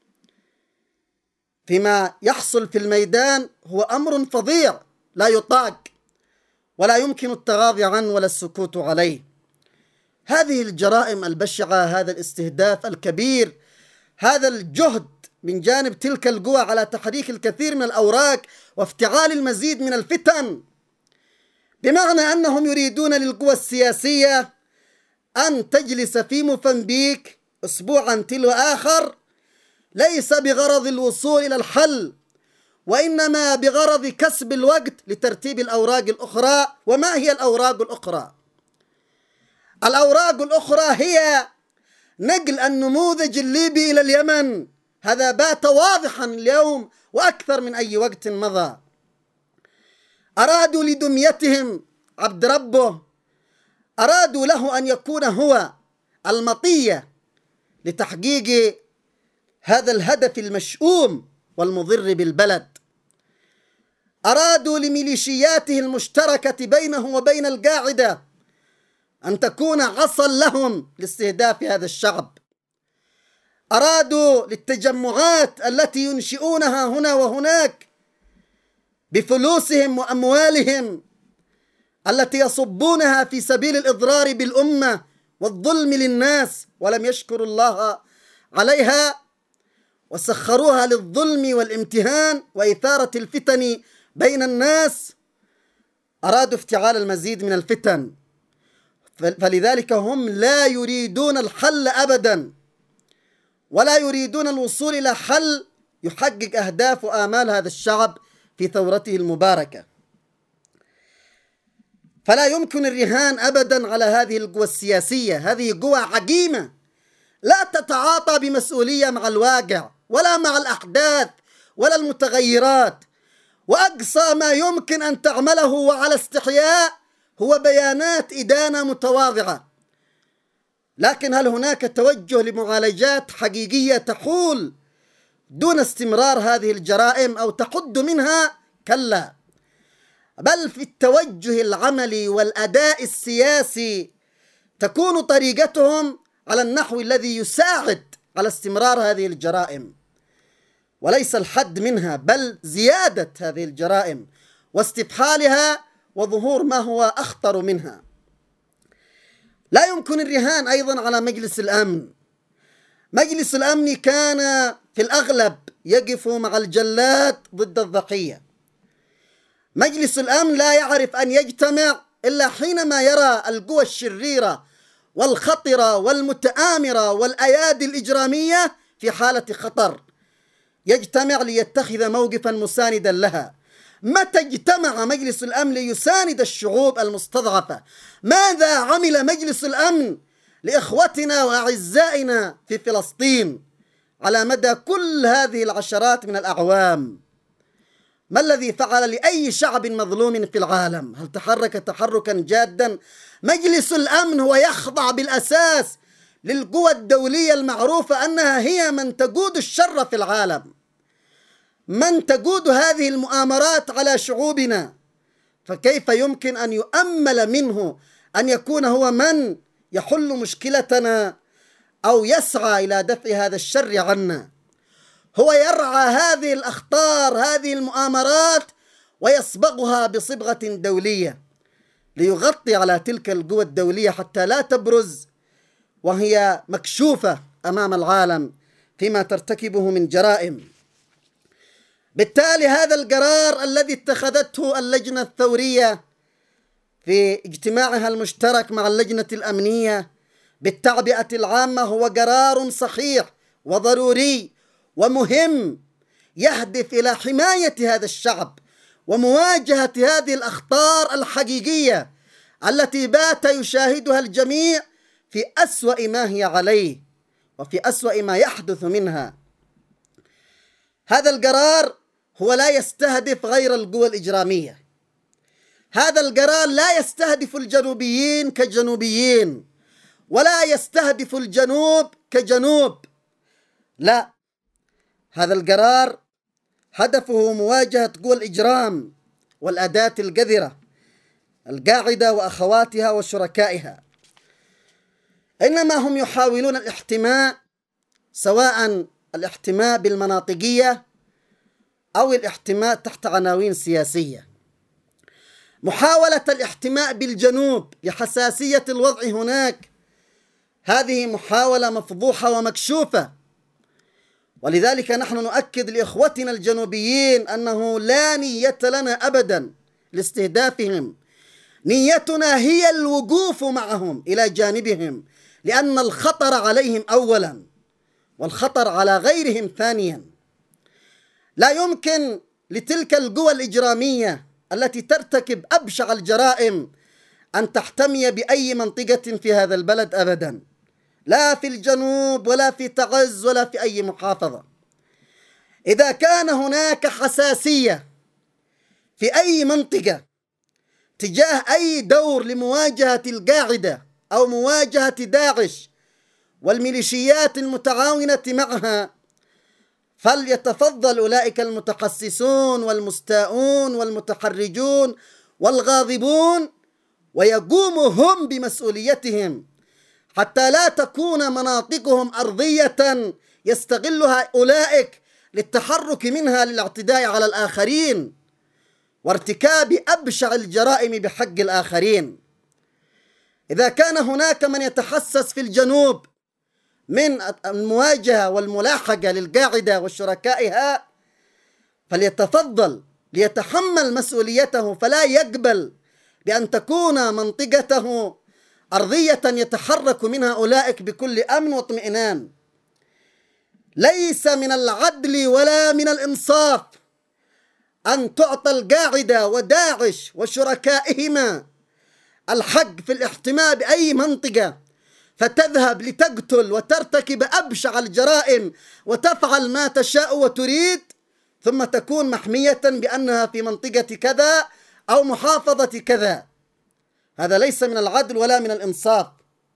فيما يحصل في الميدان هو أمر فظيع لا يطاق ولا يمكن التغاضي عنه ولا السكوت عليه. هذه الجرائم البشعة، هذا الاستهداف الكبير، هذا الجهد من جانب تلك القوى على تحريك الكثير من الأوراق وافتعال المزيد من الفتن، بمعنى أنهم يريدون للقوى السياسية أن تجلس في موزمبيق أسبوعا تلو آخر، ليس بغرض الوصول إلى الحل، وإنما بغرض كسب الوقت لترتيب الأوراق الأخرى. وما هي الأوراق الأخرى؟ الأوراق الأخرى هي نقل النموذج الليبي إلى اليمن. هذا بات واضحا اليوم وأكثر من أي وقت مضى. أرادوا لدميتهم عبد ربه، أرادوا له أن يكون هو المطية لتحقيق هذا الهدف المشؤوم والمضر بالبلد. أرادوا لميليشياته المشتركة بينه وبين القاعدة أن تكون عصا لهم لاستهداف هذا الشعب. أرادوا للتجمعات التي ينشئونها هنا وهناك بفلوسهم وأموالهم التي يصبونها في سبيل الإضرار بالأمة والظلم للناس، ولم يشكروا الله عليها وسخروها للظلم والامتهان وإثارة الفتن بين الناس. أرادوا افتعال المزيد من الفتن، فلذلك هم لا يريدون الحل أبدا، ولا يريدون الوصول إلى حل يحقق أهداف وآمال هذا الشعب في ثورته المباركة. فلا يمكن الرهان أبدا على هذه القوى السياسية. هذه قوى عقيمة لا تتعاطى بمسؤولية مع الواقع ولا مع الأحداث ولا المتغيرات، وأقصى ما يمكن أن تعمله وعلى استحياء هو بيانات إدانة متواضعة. لكن هل هناك توجه لمعالجات حقيقية تحول دون استمرار هذه الجرائم أو تحد منها؟ كلا، بل في التوجه العملي والأداء السياسي تكون طريقتهم على النحو الذي يساعد على استمرار هذه الجرائم، وليس الحد منها بل زيادة هذه الجرائم واستفحالها وظهور ما هو أخطر منها. لا يمكن الرهان أيضا على مجلس الأمن. مجلس الأمن كان في الأغلب يقف مع الجلاد ضد الضحية. مجلس الأمن لا يعرف أن يجتمع إلا حينما يرى القوى الشريرة والخطرة والمتآمرة والأيادي الإجرامية في حالة خطر، يجتمع ليتخذ موقفا مساندا لها. متى اجتمع مجلس الأمن ليساند الشعوب المستضعفة؟ ماذا عمل مجلس الأمن لإخوتنا وأعزائنا في فلسطين على مدى كل هذه العشرات من الأعوام؟ ما الذي فعل لأي شعب مظلوم في العالم؟ هل تحرك تحركا جادا؟ مجلس الأمن هو يخضع بالأساس للقوى الدولية المعروفة أنها هي من تقود الشر في العالم، من تقود هذه المؤامرات على شعوبنا، فكيف يمكن أن يؤمل منه أن يكون هو من يحل مشكلتنا أو يسعى إلى دفع هذا الشر عنا؟ هو يرعى هذه الأخطار، هذه المؤامرات، ويصبغها بصبغة دولية ليغطي على تلك القوى الدولية حتى لا تبرز وهي مكشوفة أمام العالم فيما ترتكبه من جرائم. بالتالي هذا القرار الذي اتخذته اللجنة الثورية في اجتماعها المشترك مع اللجنة الأمنية بالتعبئة العامة هو قرار صحيح وضروري ومهم، يهدف إلى حماية هذا الشعب ومواجهة هذه الأخطار الحقيقية التي بات يشاهدها الجميع في أسوأ ما هي عليه وفي أسوأ ما يحدث منها. هذا القرار هو لا يستهدف غير القوى الإجرامية، هذا القرار لا يستهدف الجنوبيين كجنوبيين ولا يستهدف الجنوب كجنوب، لا، هذا القرار هدفه مواجهة قوى الإجرام والأداة القذرة القاعدة وأخواتها وشركائها. إنما هم يحاولون الاحتماء، سواء الاحتماء بالمناطقية أو الاحتماء تحت عناوين سياسية. محاولة الاحتماء بالجنوب بحساسية الوضع هناك هذه محاولة مفضوحة ومكشوفة، ولذلك نحن نؤكد لإخوتنا الجنوبيين أنه لا نية لنا أبدا لاستهدافهم، نيتنا هي الوقوف معهم إلى جانبهم، لأن الخطر عليهم أولا والخطر على غيرهم ثانيا. لا يمكن لتلك القوى الإجرامية التي ترتكب أبشع الجرائم أن تحتمي بأي منطقة في هذا البلد أبدا، لا في الجنوب ولا في تعز ولا في أي محافظة. إذا كان هناك حساسية في أي منطقة تجاه أي دور لمواجهة القاعدة أو مواجهة داعش والميليشيات المتعاونة معها، فليتفضل أولئك المتحسسون والمستاءون والمتحرجون والغاضبون ويقوموا هم بمسؤوليتهم حتى لا تكون مناطقهم أرضية يستغلها أولئك للتحرك منها للاعتداء على الآخرين وارتكاب أبشع الجرائم بحق الآخرين. إذا كان هناك من يتحسس في الجنوب من المواجهة والملاحقة للقاعدة وشركائها فليتفضل ليتحمل مسؤوليته، فلا يقبل بأن تكون منطقته أرضية يتحرك منها أولئك بكل أمن واطمئنان. ليس من العدل ولا من الإنصاف أن تعطى القاعدة وداعش وشركائهما الحق في الاحتماء بأي منطقة فتذهب لتقتل وترتكب أبشع الجرائم وتفعل ما تشاء وتريد، ثم تكون محمية بأنها في منطقة كذا أو محافظة كذا. هذا ليس من العدل ولا من الإنصاف.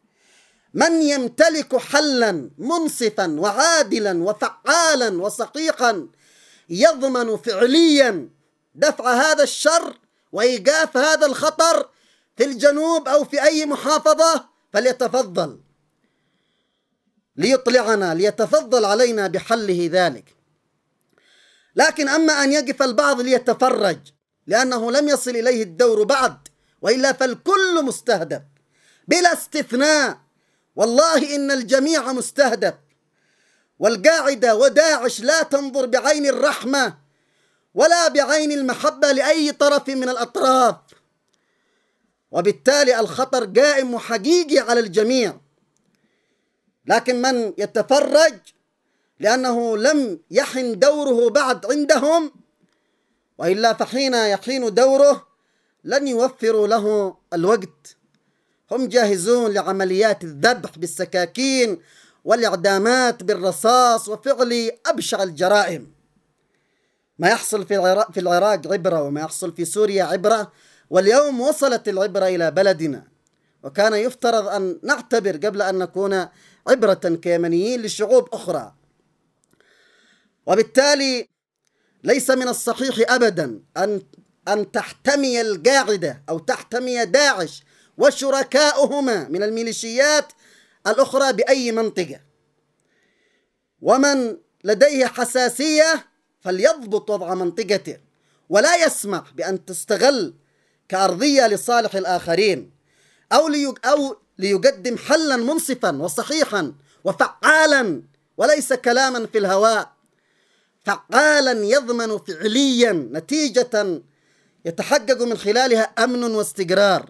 من يمتلك حلا منصفا وعادلا وفعالا وصحيحا يضمن فعليا دفع هذا الشر وإيقاف هذا الخطر في الجنوب أو في أي محافظة فليتفضل ليطلعنا، ليتفضل علينا بحله ذلك. لكن أما أن يقف البعض ليتفرج لأنه لم يصل إليه الدور بعد، وإلا فالكل مستهدف بلا استثناء، والله إن الجميع مستهدف، والقاعدة وداعش لا تنظر بعين الرحمة ولا بعين المحبة لأي طرف من الأطراف، وبالتالي الخطر قائم وحقيقي على الجميع. لكن من يتفرج لأنه لم يحن دوره بعد عندهم، وإلا فحين يحين دوره لن يوفروا له الوقت، هم جاهزون لعمليات الذبح بالسكاكين والإعدامات بالرصاص وفعل أبشع الجرائم. ما يحصل في العراق في العراق عبرة، وما يحصل في سوريا عبرة، واليوم وصلت العبرة إلى بلدنا، وكان يفترض أن نعتبر قبل أن نكون عبرة كيمنيين لشعوب أخرى. وبالتالي ليس من الصحيح أبدا أن أن تحتمي القاعدة أو تحتمي داعش وشركاؤهما من الميليشيات الأخرى بأي منطقة. ومن لديه حساسية فليضبط وضع منطقته، ولا يسمح بأن تستغل كأرضية لصالح الآخرين، أو أو ليقدم حلا منصفا وصحيحا وفعالا، وليس كلاما في الهواء، فعالا يضمن فعليا نتيجة يتحقق من خلالها أمن واستقرار.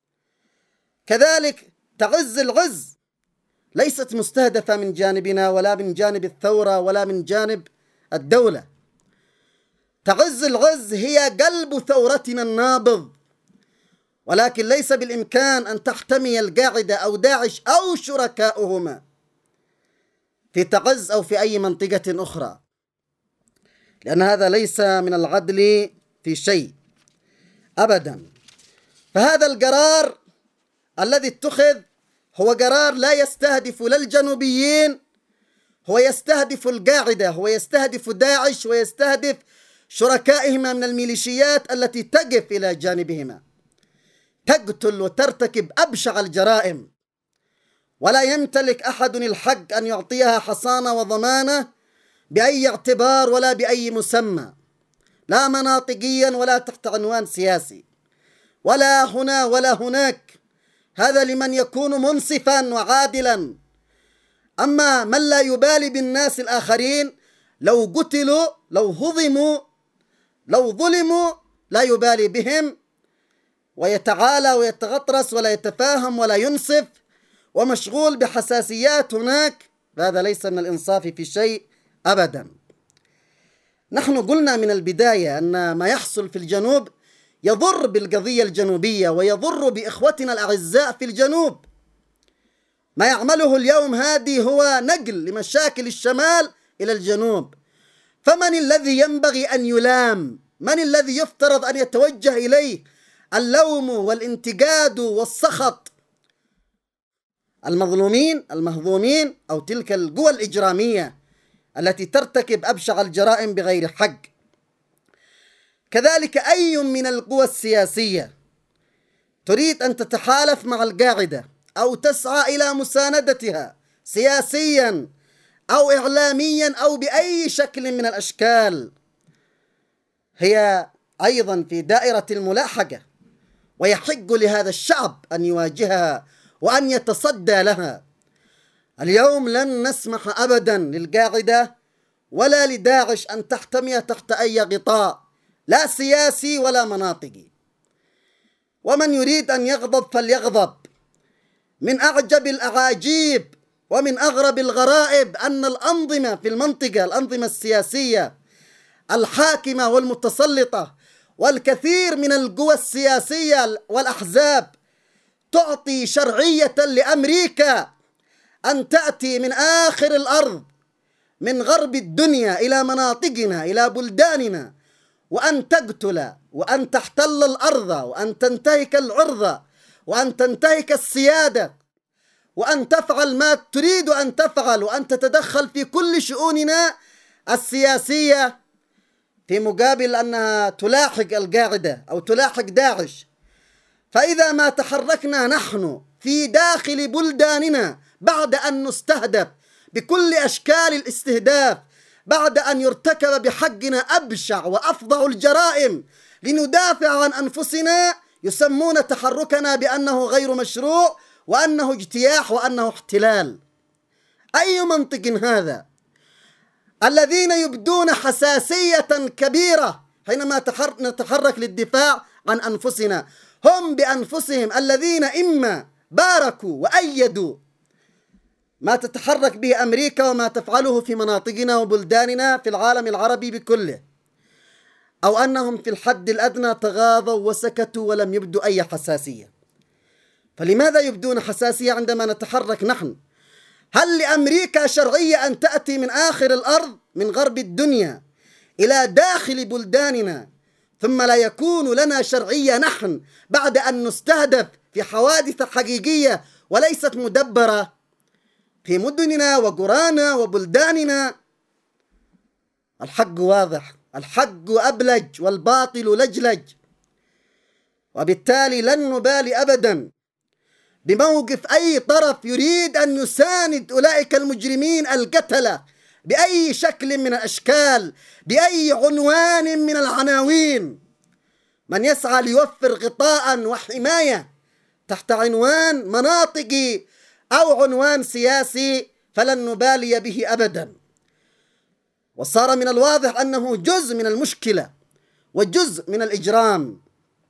كذلك تعز العز ليست مستهدفة من جانبنا ولا من جانب الثورة ولا من جانب الدولة. تعز العز هي قلب ثورتنا النابض، ولكن ليس بالإمكان أن تحتمي القاعدة أو داعش أو شركاؤهما في تعز أو في أي منطقة أخرى، لأن هذا ليس من العدل في شيء أبدا. فهذا القرار الذي اتخذ هو قرار لا يستهدف لا الجنوبيين، هو يستهدف القاعدة، هو يستهدف داعش، ويستهدف شركائهما من الميليشيات التي تقف إلى جانبهما، تقتل وترتكب أبشع الجرائم، ولا يمتلك أحد الحق أن يعطيها حصانة وضمانة بأي اعتبار ولا بأي مسمى، لا مناطقيا ولا تحت عنوان سياسي، ولا هنا ولا هناك. هذا لمن يكون منصفا وعادلا. أما من لا يبالي بالناس الآخرين، لو قتلوا، لو هضموا، لو ظلموا، لا يبالي بهم، ويتعالى ويتغطرس ولا يتفاهم ولا ينصف، ومشغول بحساسيات هناك. هذا ليس من الإنصاف في شيء أبدا. نحن قلنا من البداية أن ما يحصل في الجنوب يضر بالقضية الجنوبية ويضر بإخوتنا الأعزاء في الجنوب. ما يعمله اليوم هادي هو نقل لمشاكل الشمال إلى الجنوب. فمن الذي ينبغي أن يلام؟ من الذي يفترض أن يتوجه إليه اللوم والانتقاد والسخط؟ المظلومين المهضومين، أو تلك القوى الإجرامية التي ترتكب أبشع الجرائم بغير حق. كذلك أي من القوى السياسية تريد أن تتحالف مع القاعدة أو تسعى إلى مساندتها سياسيا أو إعلاميا أو بأي شكل من الأشكال، هي أيضا في دائرة الملاحقة، ويحق لهذا الشعب أن يواجهها وأن يتصدى لها. اليوم لن نسمح أبدا للقاعدة ولا لداعش أن تحتمي تحت أي غطاء، لا سياسي ولا مناطقي. ومن يريد أن يغضب فليغضب. من أعجب الأعاجيب ومن أغرب الغرائب أن الأنظمة في المنطقة، الأنظمة السياسية الحاكمة والمتسلطة والكثير من القوى السياسية والأحزاب تعطي شرعية لأمريكا أن تأتي من آخر الأرض، من غرب الدنيا إلى مناطقنا، إلى بلداننا، وأن تقتل وأن تحتل الأرض وأن تنتهك العرض وأن تنتهك السيادة وأن تفعل ما تريد أن تفعل، وأن تتدخل في كل شؤوننا السياسية، في مقابل أنها تلاحق القاعدة أو تلاحق داعش. فإذا ما تحركنا نحن في داخل بلداننا بعد أن نستهدف بكل أشكال الاستهداف، بعد أن يرتكب بحقنا أبشع وأفظع الجرائم لندافع عن أنفسنا، يسمون تحركنا بأنه غير مشروع وأنه اجتياح وأنه احتلال. أي منطق هذا؟ الذين يبدون حساسية كبيرة حينما نتحرك للدفاع عن أنفسنا هم بأنفسهم الذين إما باركوا وأيدوا ما تتحرك به أمريكا وما تفعله في مناطقنا وبلداننا في العالم العربي بكله، أو أنهم في الحد الأدنى تغاضوا وسكتوا ولم يبدوا أي حساسية. فلماذا يبدون حساسية عندما نتحرك نحن؟ هل لأمريكا شرعية أن تأتي من آخر الأرض، من غرب الدنيا، إلى داخل بلداننا، ثم لا يكون لنا شرعية نحن بعد أن نستهدف في حوادث حقيقية وليست مدبرة في مدننا وقرانا وبلداننا. الحق واضح، الحق أبلج والباطل لجلج، وبالتالي لن نبالي أبدا بموقف أي طرف يريد أن يساند أولئك المجرمين القتلة بأي شكل من الأشكال، بأي عنوان من العناوين. من يسعى ليوفر غطاء وحماية تحت عنوان مناطقي أو عنوان سياسي فلن نبالي به أبدا. وصار من الواضح أنه جزء من المشكلة وجزء من الإجرام.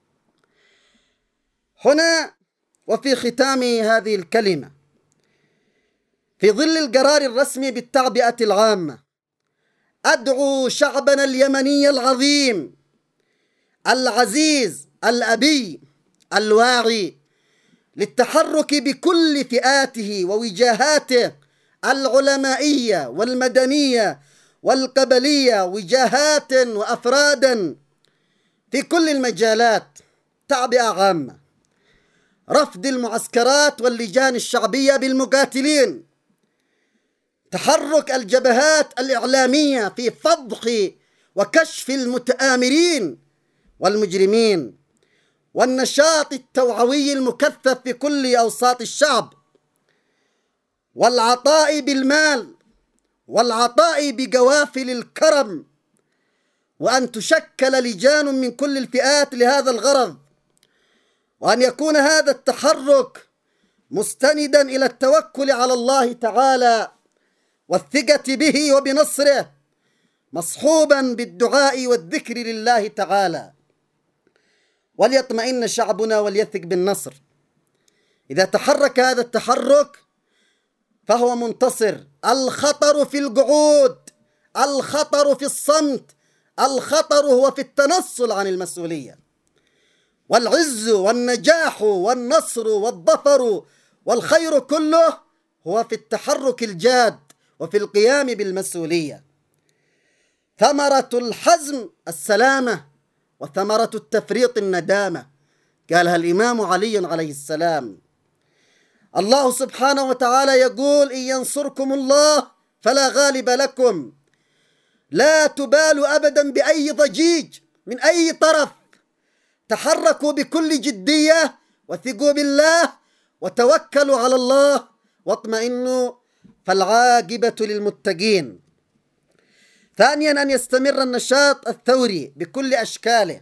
هنا وفي ختام هذه الكلمة، في ظل القرار الرسمي بالتعبئة العامة، أدعو شعبنا اليمني العظيم العزيز الأبي الواعي للتحرك بكل فئاته ووجاهاته العلمائية والمدنية والقبلية، وجاهات وأفرادا في كل المجالات، تعبئة عامة، رفض المعسكرات واللجان الشعبية بالمقاتلين، تحرك الجبهات الإعلامية في فضح وكشف المتآمرين والمجرمين، والنشاط التوعوي المكثف في كل أوساط الشعب، والعطاء بالمال والعطاء بقوافل الكرم، وأن تشكل لجان من كل الفئات لهذا الغرض، وأن يكون هذا التحرك مستندا إلى التوكل على الله تعالى والثقة به وبنصره، مصحوبا بالدعاء والذكر لله تعالى. وليطمئن شعبنا وليثق بالنصر. إذا تحرك هذا التحرك فهو منتصر. الخطر في القعود، الخطر في الصمت، الخطر هو في التنصل عن المسؤولية. والعز والنجاح والنصر والظفر والخير كله هو في التحرك الجاد وفي القيام بالمسؤولية. ثمرة الحزم السلامة، وثمرة التفريط الندامة، قالها الإمام علي عليه السلام. الله سبحانه وتعالى يقول: إن ينصركم الله فلا غالب لكم. لا تبالوا أبدا بأي ضجيج من أي طرف، تحركوا بكل جدية وثقوا بالله وتوكلوا على الله واطمئنوا، فالعاقبة للمتقين. ثانيا، أن يستمر النشاط الثوري بكل أشكاله.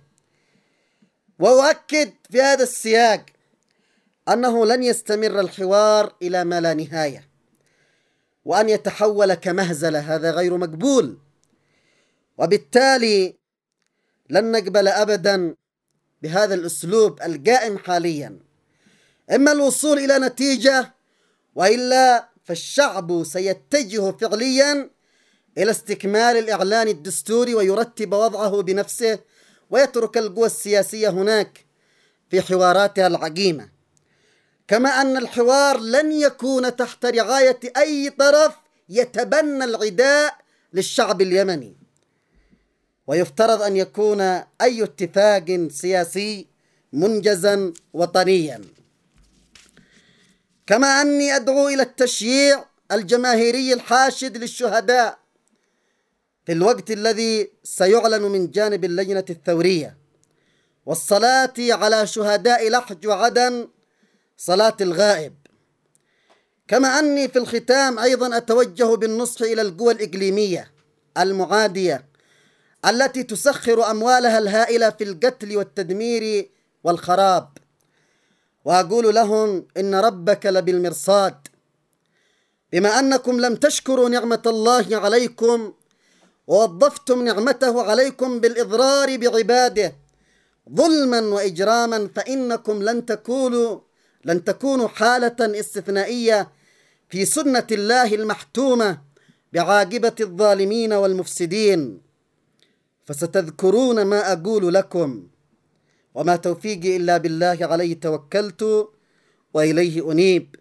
وأؤكد في هذا السياق أنه لن يستمر الحوار إلى ما لا نهاية، وأن يتحول كمهزلة هذا غير مقبول، وبالتالي لن نقبل أبدا بهذا الأسلوب القائم حاليا. إما الوصول إلى نتيجة، وإلا فالشعب سيتجه فعليا إلى استكمال الإعلان الدستوري ويرتب وضعه بنفسه، ويترك القوى السياسية هناك في حواراتها العقيمة. كما أن الحوار لن يكون تحت رعاية أي طرف يتبنى العداء للشعب اليمني، ويفترض أن يكون أي اتفاق سياسي منجزا وطنيا. كما أني أدعو إلى التشييع الجماهيري الحاشد للشهداء في الوقت الذي سيعلن من جانب اللجنة الثورية، والصلاة على شهداء لحج وعدن صلاة الغائب. كما أني في الختام أيضا أتوجه بالنصح إلى القوى الإقليمية المعادية التي تسخر أموالها الهائلة في القتل والتدمير والخراب، وأقول لهم: إن ربك لبالمرصاد. بما أنكم لم تشكروا نعمة الله عليكم ووظفتم نعمته عليكم بالإضرار بعباده ظلما وإجراما، فإنكم لن تكونوا لن تكونوا حالة استثنائية في سنة الله المحتومة بعاقبة الظالمين والمفسدين. فستذكرون ما أقول لكم، وما توفيقي إلا بالله، عليه توكلت وإليه أنيب.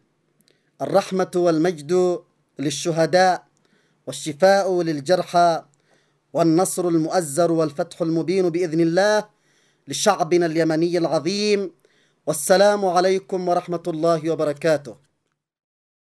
الرحمة والمجد للشهداء والشفاء للجرحى والنصر المؤزر والفتح المبين بإذن الله لشعبنا اليمني العظيم. والسلام عليكم ورحمة الله وبركاته.